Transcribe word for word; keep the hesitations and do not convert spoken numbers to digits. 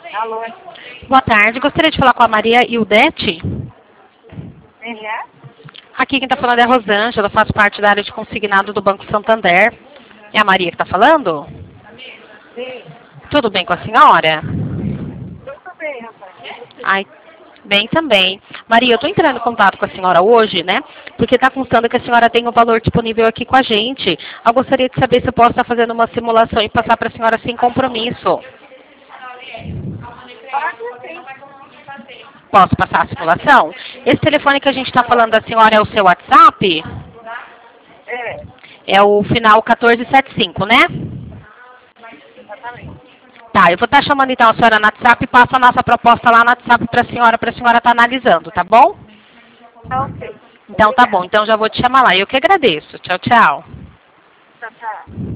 Alô? Boa tarde, gostaria de falar com a Maria Ildete. Quem é? Aqui quem está falando é a Rosângela, faço parte da área de consignado do Banco Santander. É a Maria que está falando? Sim. Tudo bem com a senhora? Tudo bem, rapaz. Ai, bem também. Maria, eu estou entrando em contato com a senhora hoje, né? Porque está constando que a senhora tem o valor disponível aqui com a gente. Eu gostaria de saber se eu posso estar fazendo uma simulação e passar para a senhora sem compromisso. Pode sim. Posso passar a simulação? Esse telefone que a gente está falando da senhora é o seu WhatsApp? É, É o final quatorze setenta e cinco, né? exatamente. Tá, eu vou estar chamando então a senhora no WhatsApp e passo a nossa proposta lá no WhatsApp para a senhora, para a senhora estar analisando, tá bom? Tá ok. Então tá bom, então já vou te chamar lá. Eu que agradeço. Tchau, tchau. Tá, tá.